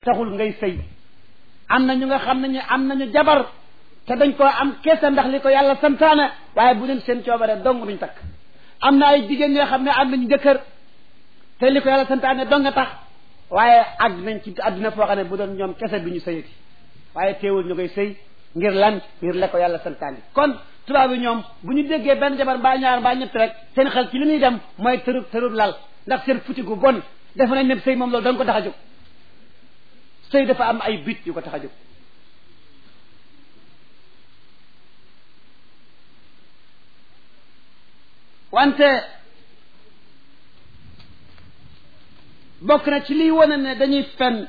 taxul ngay sëy am na ñu nga xam ne ñu am nañu jabar te dañ koo am kese ndax li ko yàlla santaane waaye bu leen seen coobare dong duñ takk am na ay jigéen ñoo xam ne am nañu jëkkër te li ko yàlla santaane dong nga tax waaye àgg nañ ci àdduna foo xam ne bu doon ñoom kese du ñu sëyati waaye teewul ñu koy sëy ngir lan ngir la ko yàlla santaane kon tubaab yi ñoom bu ñu déggee benn jabar mbaa ñaar mbaa ñett rek seen xel ci li ñuy dem mooy tërub lal ndax seen futi gu bon def nañ ne sëy moom loolu da nga ko tax a jóg sëy dafa am ay bit yu ko tax a jóg wante bokk na ci liy wane ne dañuy fen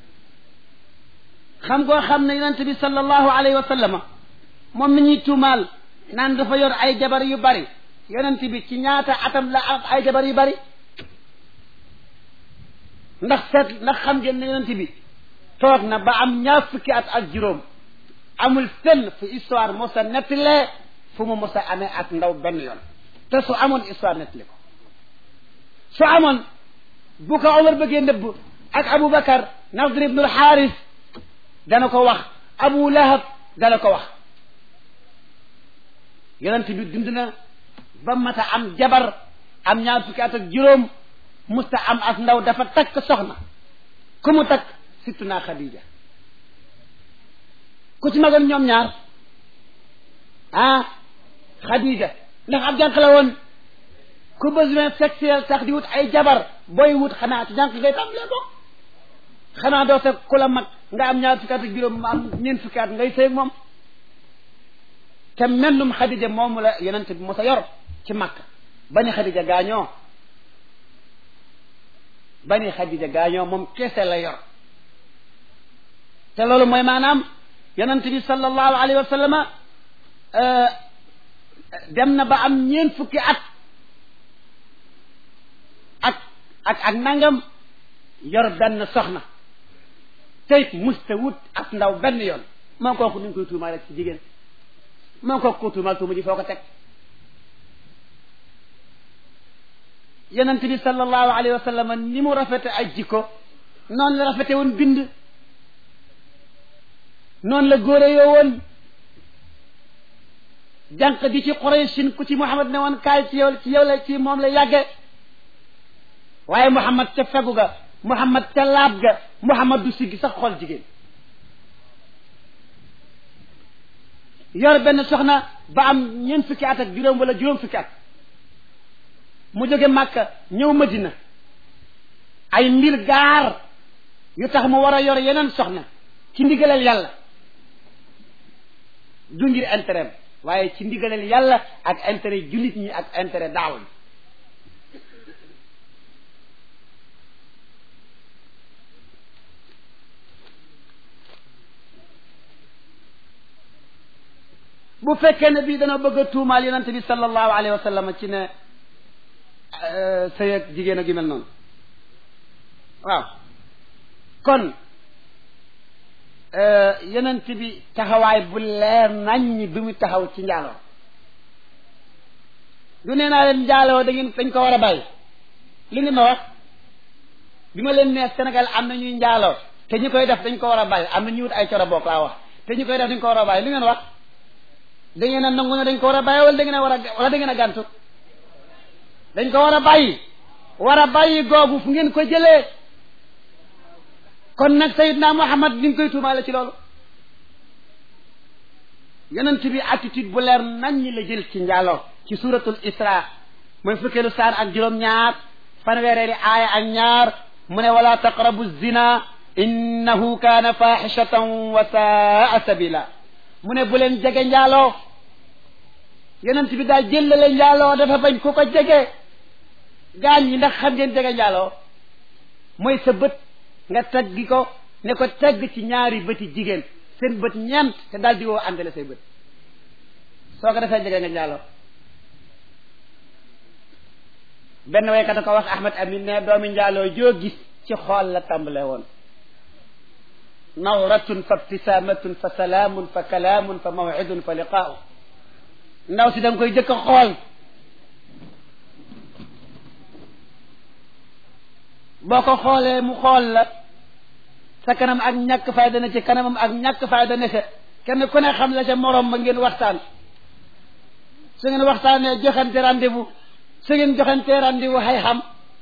xam ngoo xam ne yonent bi sallallahu alayhi wa sallama moom mi ñuy tuumaal naan dafa yor ay jabar yu bari yonent bi ci ñaata atam la am ay jabar yu bari ndax xam ngeen ne yonent bi toog na ba am ñaar fukki at ak juróom amul fenn fu histoire mos a nettalee fu mu mos a amee ak ndaw benn yoon te su amoon histoire nettali ko su amoon bu ko Omar bëggee nëbb ak Aboubacar Nadr ibnul Xaaris dana ko wax Abu Lahab dana ko wax yonent bi dund na ba mata am jabar am ñaar fukki at ak juróom musta am ak ndaw dafa takk soxna ku mu takk surtout naa Khadija ku ci magoon ñoom ñaar Khadija ndax ab jànq la woon ku besoin sexuel sax di wut ay jabar booy wut xanaa ci jànq ngay tàmbalee ko xanaa doo sa ku la mag nga am ñaar fukki at ak juróom am ñeent fukki at ngay sëy moom te mennum Khadija moomu la yonent bi mos a yor ci Makka bani Khadija gaañoo moom kese la yor te loolu mooy maanaam yonent bi sallallahu alayhi wa sallama dem na ba am ñeent fukki at ak nangam yor benn soxna tey musta wut ak ndaw benn yoon moo kooku nu ñu koy tuumaal rek ci jigéen moo kooku ko tuumaal tuuma ji foo ko teg yonent bi sallallahu alayhi wa sallam ni mu rafete ay jikko noonu la rafete woon bind noonu la góore yoo woon jànq di ci Qurayshin ku ci Muhammad ne woon kaay ci yow la ci moom la yàgge waaye Muhammad ca fegu ga Muhammad ca laab ga Muhammad du siggi sax xool jigéen yor benn soxna ba am ñeent fukki at ak juróom wala juróom fukki at mu jóge Màkka ñëw Madina ay mbir gaar yu tax mu war a yor yeneen soxna ci ndigalal yàlla du ngir intérêt waaye ci ndigalal yàlla ak intérêt jullit ñi ak intérêt daaw bi bu fekkee ne bii dana bëgg a tuumaal yonent bi sallallahu alayhi wa sallam ci ne sëy ak jigéen ak yu mel noonu waaw kon yonent bi taxawaay bu leer naññ bi mu taxaw ci njaaloo du nee naa leen njaaloo dañ ko war a bàyyi li ngeen ma wax bi ma leen nee Sénégal am na ñuy njaaloo te ñu koy def dañ ko war a bàyyi am na ñuy wut ay coro bokk laa wax te ñu koy def dañ ko war a bàyyi li ngeen wax da ngeen a nangu ne dañ ko war a bàyyi wala da ngeen a war a wala da ngeen a gàntu dañ ko war a bàyyi googu fu ngeen ko jëlee kon nag Sayyidna Muhammad ni nga koy tuumaale ci loolu yonent bi attitude bu leer nañ ñi la jël ci njaaloo ci suratul Isra mooy fukkeelu saar ak juróom-ñaar fanweereeri aaya ak ñaar mu ne wala taqrabu zina innahu kaana fahishatan wa saa sabila mu ne bu leen jege njaaloo yonent bi daal jëllale njaaloo dafa bañ ku ko jege gaañ ñi ndax xam ngeen jege njaaloo mooy sa bët nga teggi ko ne ko tegg ci ñaari bëti jigéen seen bët ñeent te daal di woo àndale say bët soo ko defee jege nga njaaloo benn waykat a ko wax Ahmad Amin ne doomi njaaloo joo gis ci xool la tàmbale woon nawratun fa ibtisaamatun fa salaamun fa kalaamun fa mawcidun fa liqaau ndaw si da nga koy jëkk a xool boo ko xoolee mu xool la sa kanam ak ñàkk fayda ne ci kanamam ak ñàkk fayda ne ca kenn ku ne xam la ca morom ma ngeen waxtaan su ngeen waxtaanee joxante rendez-vous su ngeen joxante rendez-vous xay xam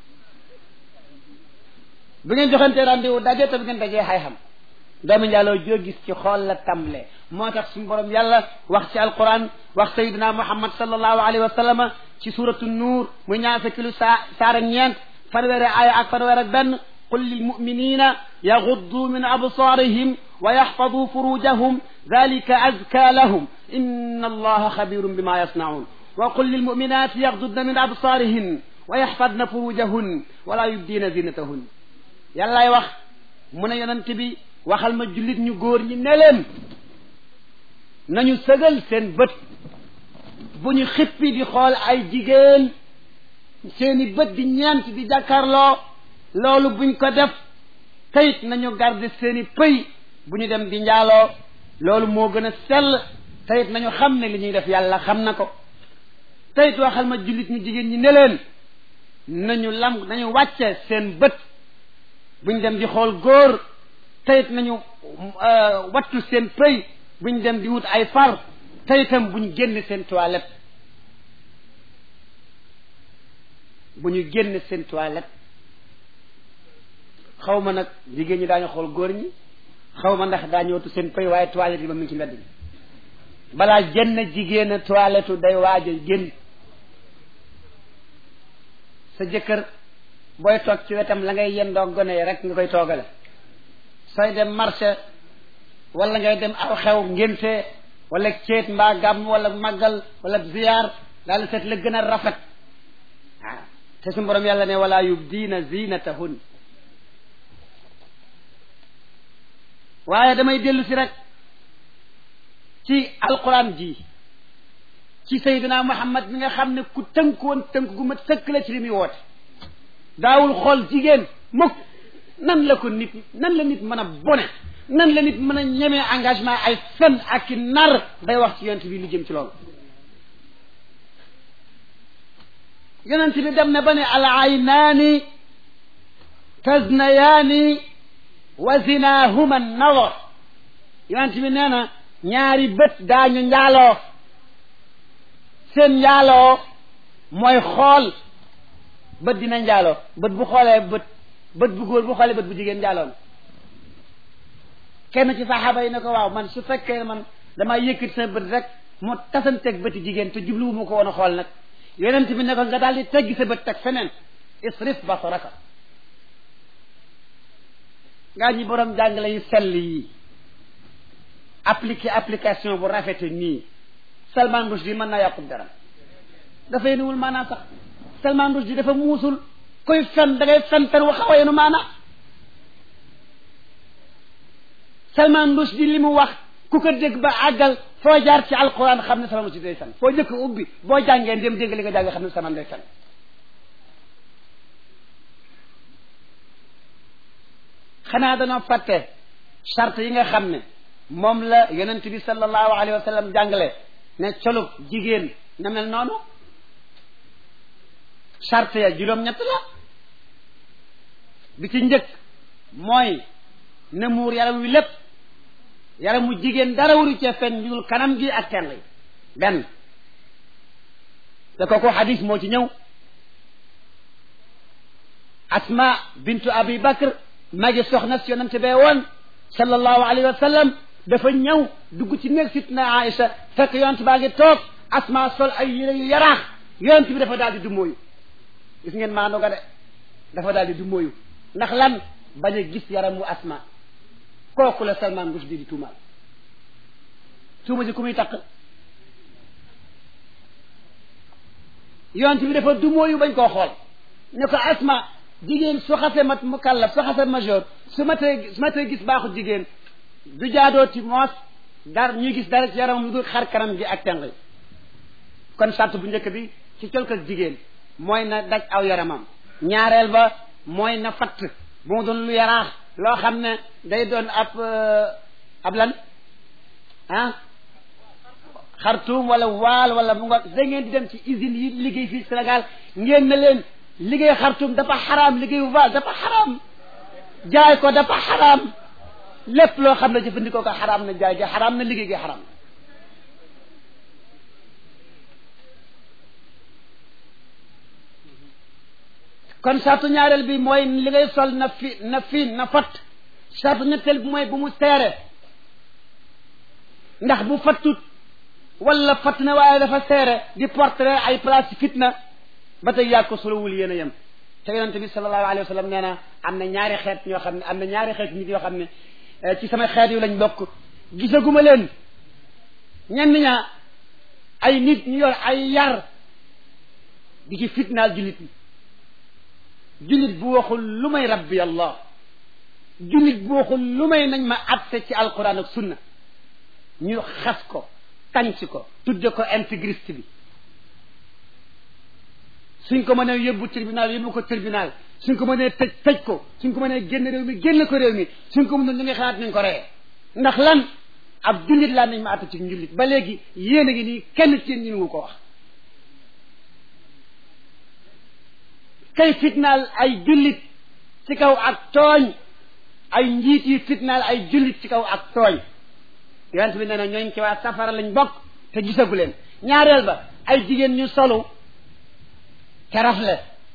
bu ngeen joxante rendez-vous daje te bu ngeen dajee xay xam doomu njaaloo joo gis ci xool la tàmbalee moo tax suñu borom yàlla wax ci alquran wax sayyidina muhammad sallallahu alayhi wa sallam ci suratu nuur mu ñaar fukki saar ak ñeent fanweeri aaya ak fanweer ak benn qul lil muminina yaghuddu min absarihim wa yaxfadu furujahum dalika azka lahum inna allaha xabirun bima yasnaun wa qul lil muminati yaghdudna min absarihin wa yaxfadna furujahun wala yubdina zinatahun yàllaay wax mu ne yonent bi waxal ma jullit ñu góor ñi ne leen nañu sëgal seen bët bu ñu xippi di xool ay jigéen seeni bët di ñeent di jàkkaarloo loolu buñ ko def tayit nañu garder seeni pëy bu ñu dem di njaaloo loolu moo gën a sell tayit nañu xam ne li ñuy def yàlla xam na ko tayit waxal ma jullit ñu jigéen ñi ne leen nañu wàcce seen bët buñ dem di xool góor tayit nañu wattu seen pëy buñ dem di wut ay far tayitam buñ génn seen toilette bu ñu génn seen toilette xaw ma nag jigéen ñi daañu xool góor ñi xaw ma ndax daañu wattu seen pëy waaye toilette yi ba mu ngi ci mbedd bi balaa jenn jigéen a toilette day waaj a génn sa jëkkër booy toog ci wetam la ngay yendoo gone yi rek nga koy toogale sooy dem marché wala ngay dem aw xew ngénte wala ceet mbaa gàmm wala màggal wala ziyaar daal seet la gën a rafet waaw te su borom yàlla ne wala yubdiina zinatahun waaye damay dellu si rek ci alquran ji ci sayyidina muhammad mi nga xam ne ku tënkoon tënk gu mat sëkk la ci li muy woote daawul xool jigéen mukk nan la ko nit nan la nit mën a bone nan la nit mën a ñemee engagement ay fen ak i nar day wax ci yonent bi lu jëm ci loolu yonent bi dem na ba ne al aynaani taznayaani wa zinahuma nawar yonent bi nee na ñaari bët daañu njaaloo seen njaaloo mooy xool bët dina njaaloo bët bu xoolee bët bu góor bu xoolee bët bu jigéen njaaloon kenn ci saxaaba yi ne ko waaw man su fekkee man damaa yëkkati sa bët rek moo tasanteeg bëti jigéen te jubluwu mu ko woon a xool nag yonent bi ne ko nga daal di teggi sa bët teg feneen isrif basaraka ngaa ñi borom jàngale yu sell yi application bu rafete nii Salman Rushdie mën naa yàqub dara dafay niwul maanaam sax Salman Rushdie dafa muusul koy fen da ngay fen fen waxawa yenu maana Salman Rushdie li mu wax ku ko dégg ba àggal foo jaar ci alquran xam ne Salman Rushdie day fen foo jëkk ubbi boo jàngee dem dégg li nga jàng xam ne Salman day fen xanaa dañoo fàtte charte yi nga xam ne moom la yonent bi sallallahu alayhi wa sallam jàngale ne colub jigéen na mel noonu charte ya juróom-ñett la bi ci njëkk mooy na muur yaram wi lépp yaram mu jigéen dara waru cee fen ñuul kanam gi ak tenn yi benn te kooku xadis moo ci ñëw Asma bintu Abi Bakr magi soxna si yonent bee woon sallallahu alayhi wa sallam dafa ñëw dugg ci néeg Sitna Aïcha fekk yonent baa ngi toog Asma sol ay yére yu yaraax yonent bi dafa daal di du mooyu gis ngeen maando ga de dafa daal di du mooyu ndax lan bañ a gis yaramu Asma kooku la Salman Rushdie di tuumaal tuuma ji ku muy takk yonent bi dafa du mooyu bañ koo xool ne ko Asma jigéen su xasee mat mukallaf su xasee majeur su ma tee gis baaxu jigéen du jaadoo ci moos dar ñuy gis dara ci yaramam lu dul xar kanam gi ak tenq yi kon sart bu njëkk bi ci colk ak jigéen mooy na daj aw yaramam ñaareel ba mooy na fatt bu mu doon lu yaraax loo xam ne day doon ab lan ah xartuum wala waal wala mu nga da ngeen di dem ci usine yi liggéey fii Sénégal ngeen ne leen liggéey xartuum dafa xaraam liggéeyu waal dafa xaraam jaay ko dafa xaraam lépp loo xam ne jëfandikoo ko xaraam na jaay gi xaraam na liggéey gi xaraam na kon sartu ñaareel bi mooy li ngay sol na fatt sartu ñetteel bi mooy bu mu seere ndax bu fattut wala fatt na waaye dafa seere di portrait ay place fitna ba tey yàgg ko solowul yéen a yem te yonent bi sallallahu alayhi wa sallam nee na am na ñaari xeet ñoo xam ne am na ñaari xeet nit yoo xam ne ci sama xeet yu lañ bokk gisaguma leen ñenn ña ay nit ñu yor ay yar di ci fitnaal jullit ñi jullit bu waxul lu may rabbi allah jullit bu waxul lu may nañ ma atte ci alquran ak sunna ñu xas ko tànc ko tudde ko intégriste bi suñ ko mënee yóbbu tribunal yóbbu ko tribunal suñ ko mënee tëj ko suñ ko mënee génn réew mi génn ko réew mi suñ ko mënul ñu ngi xalaat nañ ko reyee ndax lan ab jullit laa nañ ma atte ci njullit ba léegi yéen a ngi nii kenn ci yéen ñu ngi ko wax kay fitnaal ay jullit ci kaw ak tooñ ay njiit yi fitnaal ay jullit ci kaw ak tooñ yonent bi nee na ñooñ ci waa safara lañ bokk te gisagu leen ñaareel ba ay jigéen ñu solu tarafle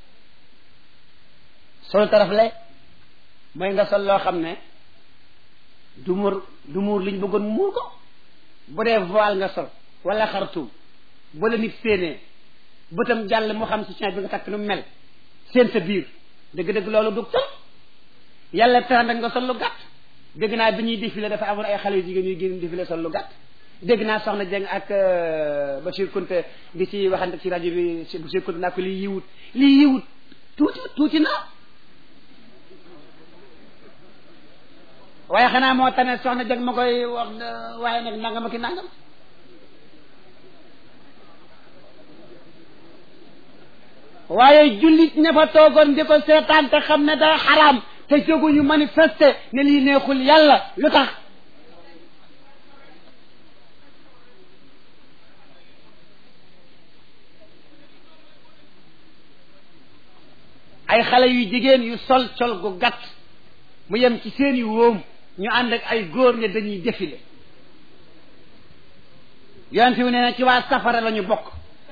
solu tarafle mooy nga sol loo xam ne du muur liñ bëggoon muur ko bu dee voile nga sol wala xartuum bu la nit séenee bëtam jàll mu xam si bi nga takk nu mel seen sa biir dëgg-dëgg loolu dug sol yàlla tax nga sol lu gàtt dégg naa bi ñuy défilé dafa amoon ay xale yu jigéen ñuy génn défilé sol lu gàtt dégg naa soxna Dieng ak Bachir Kounta di ci waxante ci rajo bi Bachir Kounta naa ko lii yiwut tuuti na waaye xanaa moo tane soxna Dieng ma koy wax waaye nag nangam ak nangam waaye jullit ña fa toogoon di ko seetaan te xam ne daa xaraam te jóguñu manifester ne lii neexul yàlla lu tax ay xale yu jigéen yu sol col gu gàtt mu yem ci seen yu wóom ñu ànd ak ay góor ne dañuy défilé yonent bi nee na ci waa safara la ñu bokk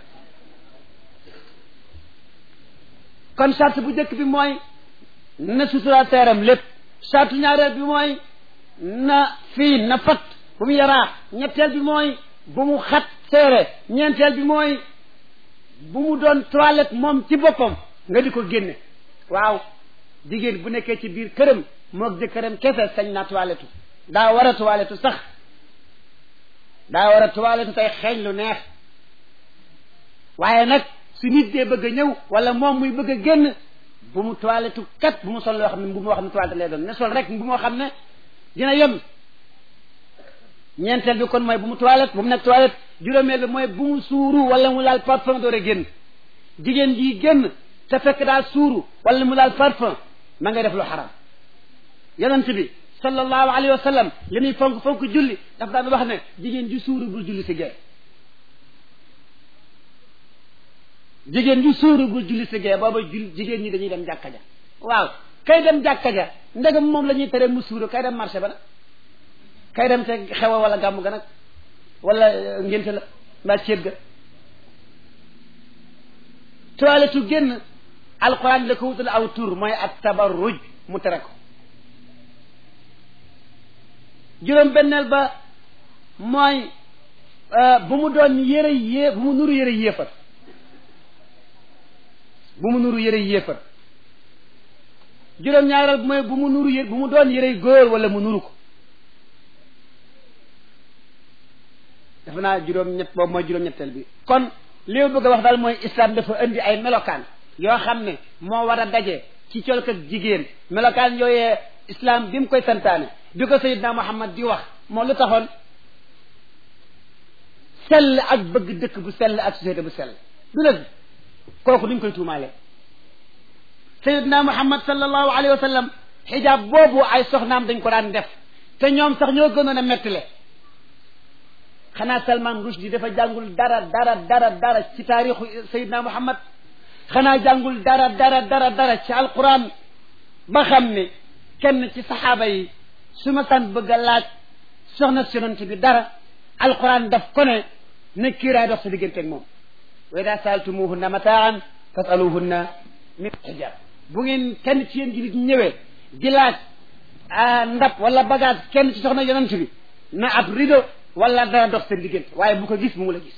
kon charte bu njëkk bi mooy na sutura teeram lépp charte ñaareel bi mooy na fat bu mu yaraa ñetteel bi mooy bu mu xat seere ñeenteel bi mooy bu mu doon toilette moom ci boppam nga di ko génne waaw jigéen bu nekkee ci biir këram moog jëkkëram kese sañ naa toilette daa war a toilette sax daa war a toilette tey xeeñ lu neex waaye nag su nit dee bëgg a ñëw wala moom muy bëgg a génn bu mu toilette kat bu mu sol loo xam ne bu moo xam ne toilette lay doon ne sol rek bu moo xam ne dina yem ñeenteel bi kon mooy bu mu toilette bu mu nekk toilette juróomeel bi mooy bu mu suuru wala mu laal parfum door a génn jigéen ji génn te fekk daal suuru wala mu laal parfum ma ngay def lu xaram yonent bi sallallahu alayhi wa sallam li muy fonk julli daf daan wax ne jigéen ji suuru bul julli si gee jigéen ju suuru bul julli si gee booba jigéen ñi dañuy dem jàkka ja waaw kay dem jàkka ja ndegam moom la ñuy tere mu suuru kay dem marché ba nag kay dem te xewa wala gàmm ga nag wala ngénte la mbaa ceeb ga toilette génn alquran la ko wutal aw tur mooy at tabarruj mu tere ko juróom benneel ba mooy bu mu doon bu mu nuru yére yéefar bu mu nuru yére yéefar juróom ñaareel bi mooy bu mu doon yére góor wala mu nuru ko dafa naa juróom ñett boobu mooy juróom ñetteel bi kon li ma bëgg a wax daal mooy islam dafa indi ay melokaan yoo xam ne moo war a daje ci colk ak jigéen melokaan yooyee islam bi mu koy santaane bi ko Seydina Muhammad di wax moo lu taxoon sell ak bëgg dëkk bu sell ak société bu sell du dëgg kooku duñ koy tuumaale Seydina Muhammad sallallahu alayhi wa sallam xijaab boobu ay soxnaam dañ ko daan def te ñoom sax ñoo gënoon a mettile xanaa Salman Rushdie dafa jàngul dara ci taarixu Seydina Muhammad xanaa jàngul dara ci alquran ba xam ne kenn ci saxaaba yi su ma san bëgg a laaj soxna si yonent bi dara alquran daf ko ne kiiraay dox sa digganteeg moom wa ida saaltumuhunna mataan fasaluhunna min hijab bu ngeen kenn ci yéen jullit ñëwee di laaj ndab wala bagage kenn ci soxna yonent bi na ab rideau wala dara dox seen diggante waaye bu ko gis bu mu la gis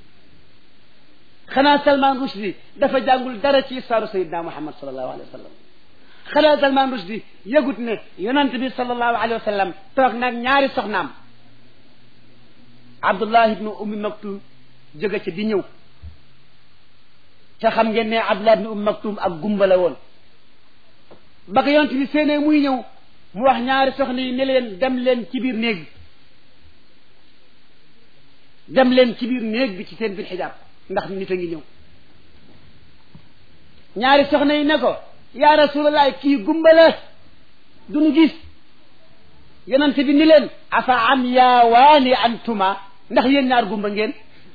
xanaa Salman Rushdie dafa jàngul dara ci histoire Sayyidina Muhammad sallallahu alayhi wa sallam xanaa Salman Rushdie yëgut ne yonent bi sallallahu alayhi wa sallam toog nag ñaari soxnaam Abdullah ibnu Ummi Maktum jóge ca di ñëw te xam ngeen ne Abdullah ibnu Ummi Maktum ak gumba la woon ba ko yonent bi seenee muy ñëw mu wax ñaari soxna yi ne leen dem leen ci biir néeg bi dem leen ci biir néeg bi ci seen biir xijaab ndax nit a ngi ñëw ñaari soxna yi ne ko yaa rasulallah kii gumba la duñu gis yonent bi ni leen afa am yaawaani antuma ndax yéen ñaar gumba ngeen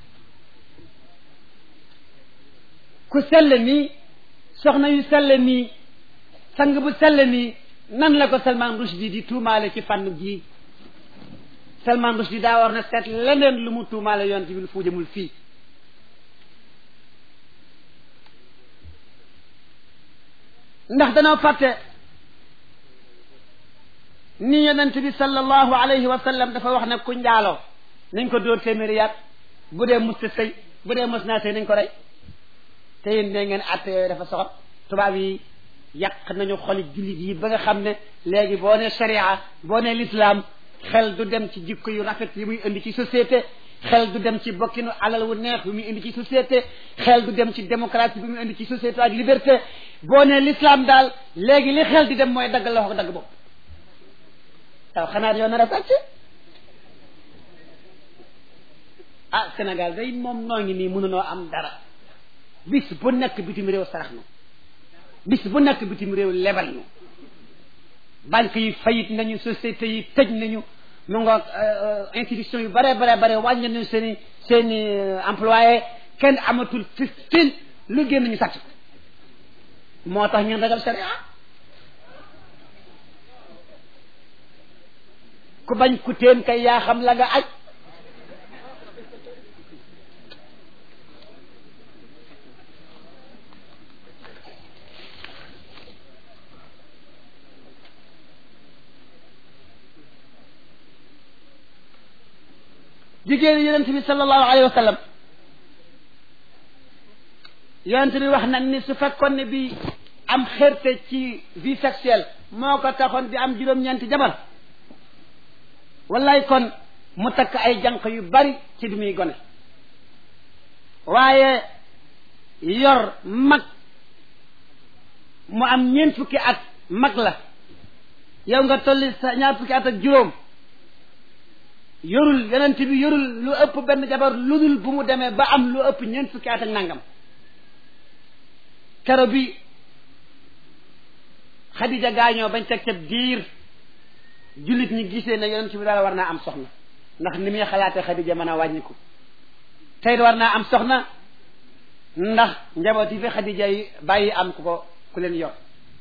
ku sell nii soxna yu sell nii sang bu sell nii nan la ko Salman Rushdie di tuumaale ci fànn ji Salman Rushdie daa war na seet leneen lu mu tuumaale yonent bi lu fu jëmul fii ndax danoo fàtte ni yonent bi sallallahu alayhi wa sallam dafa wax ne ku njaaloo nañ ko dóor téeméeri yat bu dee mus ta sëy bu dee mos naa sëy nañ ko rey te yéen ne ngeen àtte yooyu dafa soxot tubaab yi yàq nañu xoli jullit yi ba nga xam ne léegi boo ne sharia boo ne l'islam xel du dem ci jikko yu rafet yi muy indi ci société xel du dem ci bokkinu alal wu neex bi muy indi ci société xel du dem ci démocratie bi muy indi ci société ak liberté boo ne l'islam daal léegi li xel di dem mooy dagg loxo dagg bopp waaw xanaa yow nar a sàcc ah Sénégal day moom noo ngi nii mënunoo am dara bis bu nekk bitim réew sarax na bis bu nekk bitim réew lebal ñu banque yi fayit nañu société yi tëj nañu mu ngoog institution yu bare wàññi nañu seen i employé kenn amatul fistin lu génn ñu sàcc moo tax ngeen ragal sharia ku bañ ku teen kay yaa xam la nga aj jigéen yonent bi sallallahu alayhi wa sallam yonent bi wax na ni su fekkoon ne bi am xerte ci vie sexuelle moo ko taxoon di am juróom-ñeenti jabar wallaay kon mu takk ay jànq yu bari ci du muy gone waaye yor mag mu am ñeent fukki at mag la yow nga tolli sa ñaar fukki at ak juróom yorul yonent bi yorul lu ëpp benn jabar lu dul bu mu demee ba am lu ëpp ñeent fukki at ak nangam kero bi Xadija gaañoo bañ teg ca diir jullit ñi gisee ne yonent bi daal war naa am soxna ndax ni muy xalaatee Xadija mën a wàññiku tey war naa am soxna ndax njaboot yi fi Xadija yi bàyyi am ku leen yor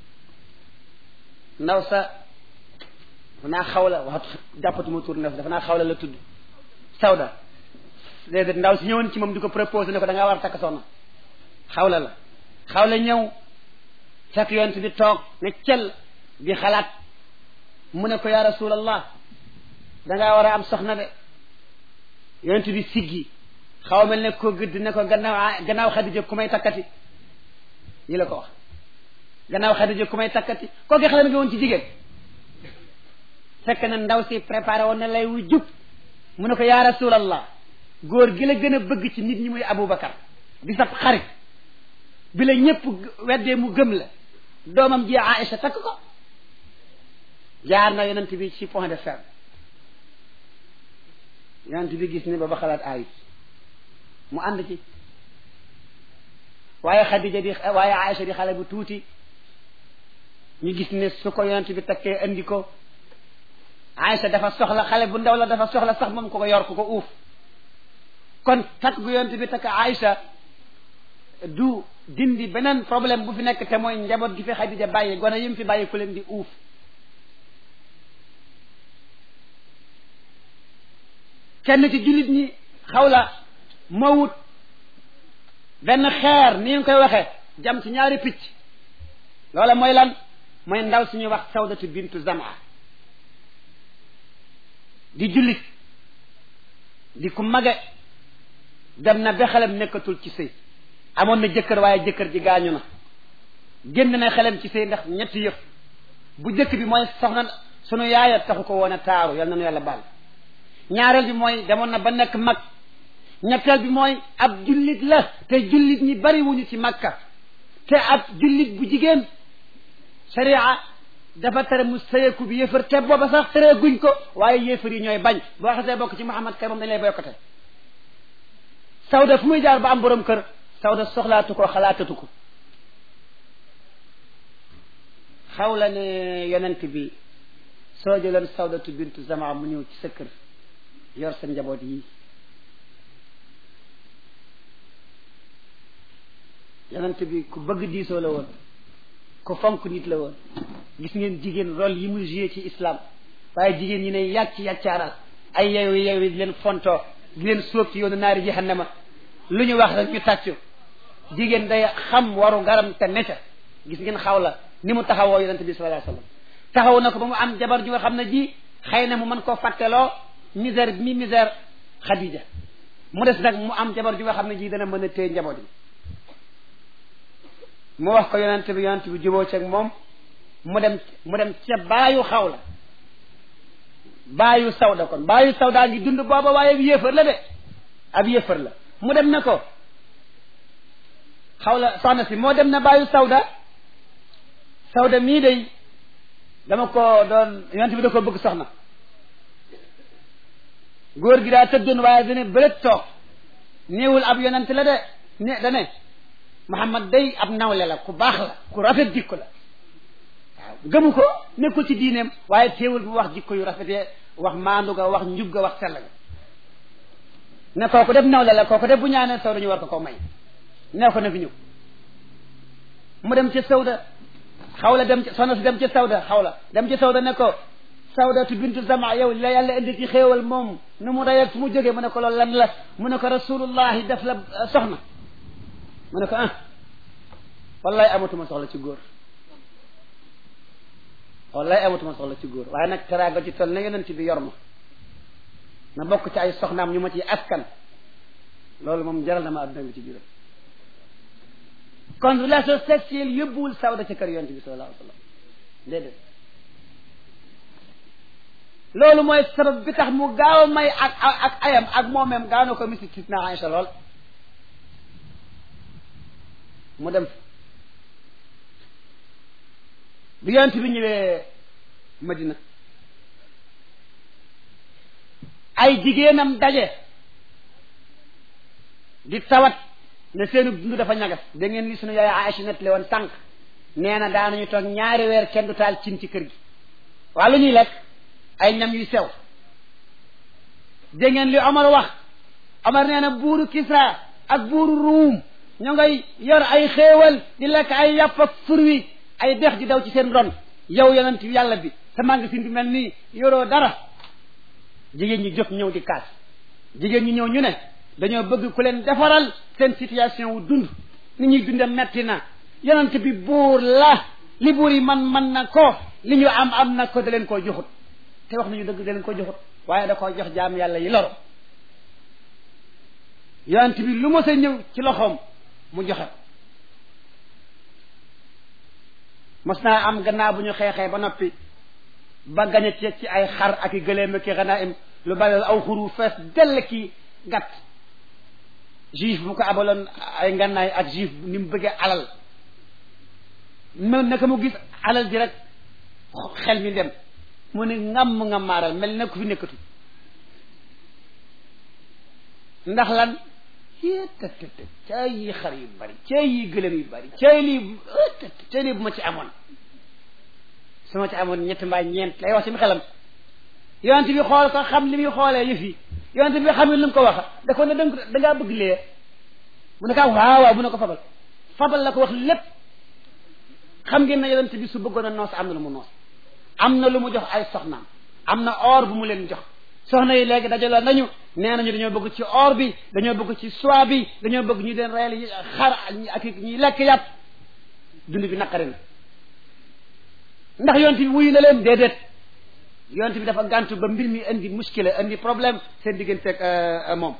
ndaw sa dafa naa xawla waxatu jàppatuma tur ndef dafa naa xawla la tudd Sawda léegi ndaw si ñëwoon ci moom di ko proposé ne ko da ngaa war a takk soxna xawla ñëw fekk yonent bi toog ne cel di xalaat mu ne ko yaa rasulallah dangaa war a am soxna de yonent bi siggi xaw mel ne ko gëdd ne ko gannaaw Xadija ku may takkati yi la ko wax gannaaw Xadija ku may takkati kooku xale nga woon ci jigéen fekk na ndaw si préparé woon na lay wu jub mu ne ko yaa rasulallah góor gi la gën a bëgg ci nit ñi muy Aboubacar di sab xarit bi la ñëpp weddee mu gëm la doomam ji Aïcha takk ko jaar na yonent bi ci point de ferme yonent bi gis ne ba xalaat ayib mu ànd ci waaye Aïcha di xale bu tuuti ñu gis ne su ko yonent bi takkee andi ko Aïcha dafa soxla xale bu ndaw la dafa soxla sax moom ko yor ko uuf kon takk gu yonent bi takk Aïcha du dindi beneen problème bu fi nekk te mooy njaboot gi fi Xadija bàyyi gone yi mu fi bàyyi ku leen di uuf kenn ci jullit ñi Xawla moo wut benn xeer ni nga koy waxee jam ci ñaari picc loola mooy lan mooy ndaw suñuy wax Sawdatu bintu Zamaa di jullit di ku mage dem na ba xelam nekkatul ci sëy amoon na jëkkër waaye jëkkër ji gaañu na génn na xelam ci sëy ndax ñetti yëf bu jëkk bi mooy soxna sunu yaaya taxu ko woon a taaru yal na nu yàlla baal ñaareel bi mooy demoon na ba nekk mag ñetteel bi mooy ab jullit la te jullit ñi bari wuñu ci Makka te ab jullit bu jigéen sharia dafa tere mu sëyeeku bi yéefar te booba sax tere guñ ko waaye yéefar yi ñooy bañ boo xasee bokk ci Muhammad kay moom dañ lay boykote Sawda fu muy jaar ba am borom kër Sawda soxlaatu ko xalaatatu ko Xawla ne yonent bi soo jëloon Sawdatu bintu Zamaa mu ñëw ci sa kër yor sa njaboot yi yonent bi ku bëgg diisoo la woon ku fonk nit la woon gis ngeen jigéen rôle yi muy joué ci islam waaye jigéen ñi ne yàcc yàccaaral ay yeewu di leen fontoo di leen sóob ci yoonu naari jahannama lu ñu wax rek ñu tàccu jigéen day xam waru garam te neca gis ngeen Xawla ni mu taxawoo yonent bi sallallahu alayhi wasallam taxaw na ko ba mu am jabar ju nga xam ne ji xëy na mu mën koo fàtteloo misère Xadija mu des nag mu am jabar ju nga xam ne ji dana mën a téye njaboot yi mu wax ko yonent bi juboo ci ak moom mu dem ca baayu Xawla baayu Sawda kon baayu Sawda ngi dund booba waaye ab yéefar la de ab yéefar la mu dem na ko Xawla soxna si moo dem na baayu Sawda mii day dama ko doon yonent bi da ko bëgg soxna góor gi daa tëddoon waaye dane bëlet toog néewul ab yonent la de ne dane Muhammad day ab nawle la ku baax la ku rafet jikko la waaw gëmu ko nekkul ci diineem waaye teewul bu wax jikko yu rafetee wax maandu ga wax njub ga wax sell ga ne kooku def nawle la kooku def bu ñaanee Sawda ñu war ko may nee ko na fi ñëw mu dem ca Sawda Xawla dem ca soxna si dem ca Sawda Xawla dem ca Sawda ne ko Sawdatu bintu Zamaa yow la yàlla indi ci xéewal moom nu mu rey ak fu mu jógee mu ne ko loolu lan la mu ne ko rasulullahi def la soxna mu ne ko wallahi amatuma soxla ci góor waaye nag teraanga ci toll na yonent bi yor na bokk ci ay soxnaam ñu ma ci askan loolu moom jaral na ma adduna bi ci biiram kon relation sexuelle yóbbuwul Sawda ci kër yonent bi sallallahu alayhi wa sallam déedéet loolu mooy sabab bi tax mu gaaw a may ak ayam ak moomeem gaaw na ko misi Sidna Aïcha lool mu dem bi yonent bi ñëwee Madina ay jigéenam daje di tawat ne seenu dund dafa ñagas da ngeen li sunu yaay Aïcha nettali woon sànq nee na daanañu toog ñaari weer kenn du taal cin ci kër gi waa lu ñuy lekk ay ñam yu sew da ngeen li Omar wax Omar nee na buuru Kisra ak buuru Ruum ñoo ngay yor ay xéewal di lekk ay yàpp ak furwi ay dex di daw ci seen ron yow yonent yàlla bi sa magasin bi mel nii yoroo dara jigéen ñi jóg ñëw di kaas jigéen ñi ñëw ñu ne dañoo bëgg ku leen defaral seen situation wu dund ni ñuy dunde metti na yonent bi buur la li buur yi man na ko li ñu am na ko da leen koo joxut te wax nañu dëgg da leen ko joxut waaye da koo jox jaam yàlla yi loro yonent bi lu mos a ñëw ci loxoom mu joxe mos naa am gannaaw bu ñu xeexee ba noppi ba gañe ci ay xar ak i gëléem ak i ganaim lu bari aw xuru fees dell ki gàtt juif bu ko abaloon ay ngannaay ak juif ni mu bëggee alal naka mu gis alal ji rek xel mi dem mu ne ngam maaral mel na ku fi nekkatu ndax lan cay yi xar yu bari cay yi gëlëm yu bari cay lii bu ma ci amoon su ma ci amoon ñett mbaa ñeent lay wax ci mu xelam yonent bi xool ko xam li muy xoolee yëf yi yonent bi xam ne lu mu ko wax da ko ne da ngaa bëgg lee mu ne ko waaw bu ne ko fabal la ko wax lépp xam ngeen ne yonent bi su bëggoon a noos am na lu mu noos am na lu mu jox ay soxnaam am na or bu mu leen jox soxna yi léegi dajaloo nañu nee nañu dañoo bëgg ci or bi dañoo bëgg ci soie bi dañoo bëgg ñu leen reyal xar ak ñuy lekk yàpp dund bi naqari na ndax yonent bi wuyu na leen déedéet yonent bi dafa gàntu ba mbir mi indi muskila indi problème seen digganteeg moom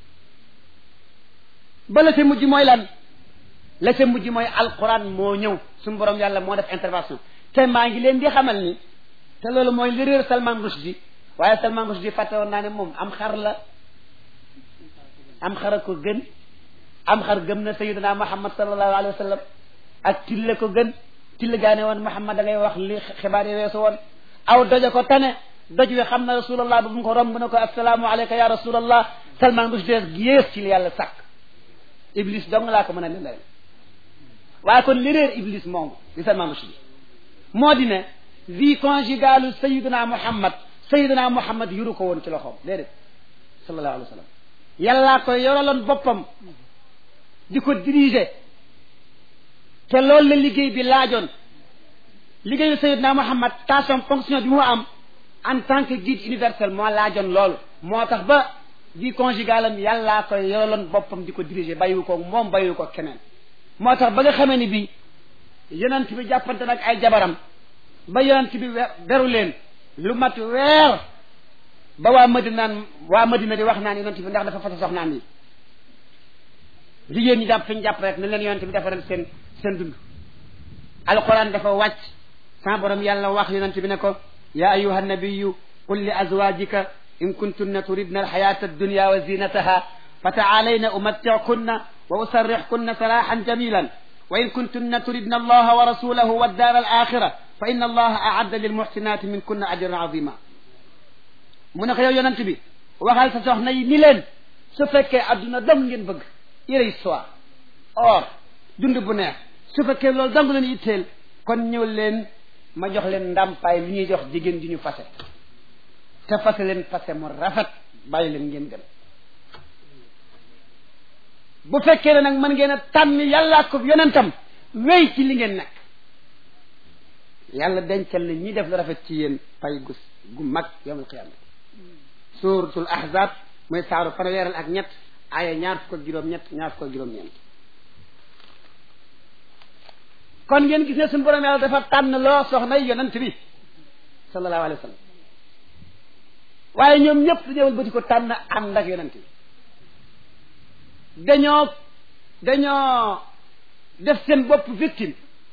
ba la ca mujj mooy lan la ca mujj mooy alquran moo ñëw suñu borom yàlla moo def intervention te maa ngi leen di xamal ni te loolu mooy li réer Salman Rushdie waaye Salman Rushdie fàtte woon naa ne moom am xar la am xar a ko gën am xar gëm na sayyidina Muhammad sallallahu alayhi wa sallam ak tille ko gën tille gaane woon Muhammad da ngay wax li xibaar yi weesu woon aw doja ko tane doj wi xam na rasulallah ba mu ko romb na ko assalaamu alayka ya rasulallah Salman Rushdie yées ci li yàlla sàkk iblis dong laa ko mën a ne leen waaye kon li réer iblis moom li Salman Rushdie moo di ne vie conjugale sayyidina Muhammad yuru ko woon ci loxoom déedéet sallallahu alayhi wa sallam yàllaa ko yoraloon boppam di ko diriger te loolu la liggéey bi laajoon liggéeyu sayyidina Muhammad station fonction bi mu am en tant que guide universel moo laajoon loolu moo tax ba vie conjugale am yàllaa ko yoraloon boppam di ko diriger bàyyiwu ko moom bàyyiwu ko keneen moo tax ba nga xamee ni bi yonent bi jàppante nag ay jabaram ba yonent bi beru leen lu mat weer ba waa Madina di wax naan yonent bi ndax dafa fase soxnaam yi jigéen ñi jàpp fi ñu jàpp rek ne leen yonent bi dafa ren seen dund alquran dafa wàcc sa borom yàlla wax yonent bi ne ko ya ayuha nabiyu qul li azwajika in kuntunna turidna alxayata addunya wa zinataha fa taalayna umatti'kunna wa usarrihkunna sarahan jamilan wa in kuntunna turidna allaha wa rasulahu waddara alaxira fa inna allaha a'adda lilmuhsinati minkunna ajran azima mu ne ko yow yonent bi waxal sa soxna yi ni leen su fekkee adduna dong ngeen bëgg yére histoire or dund bu neex su fekkee loolu dong leen itteel kon ñëw leen ma jox leen ndàmpaay li ñuy jox jigéen di ñu fase te fase leen fase mu rafet bàyyi leen ngeen gën bu fekkee ne nag mën ngeen a tànn yàlla ko yonentam wéy ci li ngeen nekk yàlla dencal na ñi def lu rafet ci yéen pay gu mag yawmal qiyaama suuratul ahzab mooy saaru fanweeral ak ñett aaya ñaar fukk ak juróom-ñett ñaar fukk ak juróom-ñeent kon ngeen gis ne suñu borom yàlla dafa tànn loo soxna yonent bi sallallahu alayhi wa sallam waaye ñoom ñëpp dañoo wëlbati ko tànn ànd ak yonent bi dañoo def seen bopp victime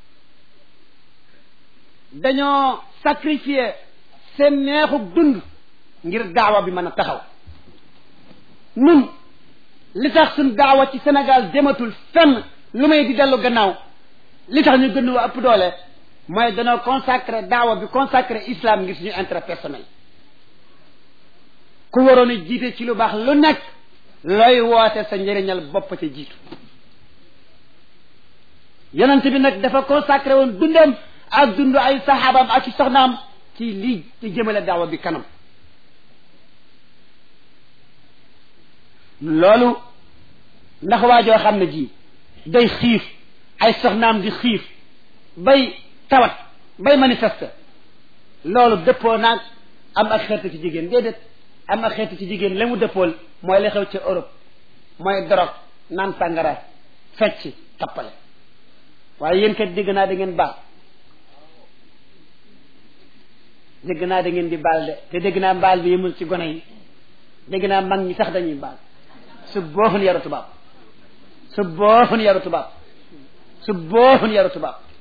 dañoo sacrifier seen neexug dund ngir daawa bi mën a taxaw nun li tax suñ daawa ci Sénégal dematul fenn lu may di dellu gannaaw li tax ñu gën a ëpp doole mooy dañoo consacré daawa bi consacré islam ngir suñu intérêt personnel ku waroon a jiite ci lu baax lu nekk looy woote sa njëriñal bopp ca jiitu yonent bi nag dafa consacré woon dundam ak dundu ay saxaabaam ak ci soxnaam ci lii ci jëmale daawa bi kanam loolu ndax waajoo xam ne ji day xiif ay soxnaam di xiif bay tawat bay manifester loolu dëppoo naag am ak xeetu ci jigéen déedéet am ak xeetu ci jigéen la mu dëppool mooy la xew ci Europe mooy drogue naan sàngara fecc tappale waaye yéen kat dégg naa da ngeen baal dégg naa da ngeen di baal de te dégg naa mbaal bi yemul ci gone yi dégg naa mag ñi sax dañuy baal su booxun yaru tubaab su booxun yaru tubaab su booxun yaru tubaab